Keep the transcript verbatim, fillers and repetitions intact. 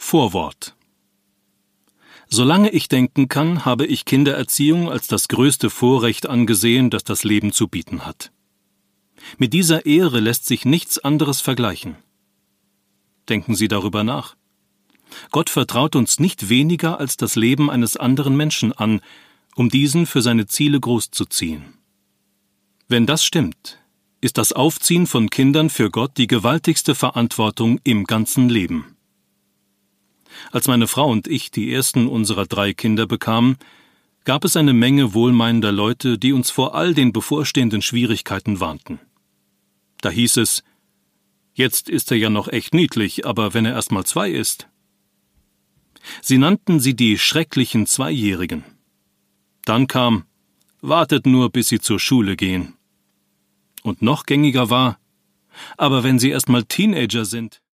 Vorwort. Solange ich denken kann, habe ich Kindererziehung als das größte Vorrecht angesehen, das das Leben zu bieten hat. Mit dieser Ehre lässt sich nichts anderes vergleichen. Denken Sie darüber nach. Gott vertraut uns nicht weniger als das Leben eines anderen Menschen an, um diesen für seine Ziele großzuziehen. Wenn das stimmt, ist das Aufziehen von Kindern für Gott die gewaltigste Verantwortung im ganzen Leben. Als meine Frau und ich die ersten unserer drei Kinder bekamen, gab es eine Menge wohlmeinender Leute, die uns vor all den bevorstehenden Schwierigkeiten warnten. Da hieß es, jetzt ist er ja noch echt niedlich, aber wenn er erst mal zwei ist. Sie nannten sie die schrecklichen Zweijährigen. Dann kam, wartet nur, bis sie zur Schule gehen. Und noch gängiger war, aber wenn sie erst mal Teenager sind.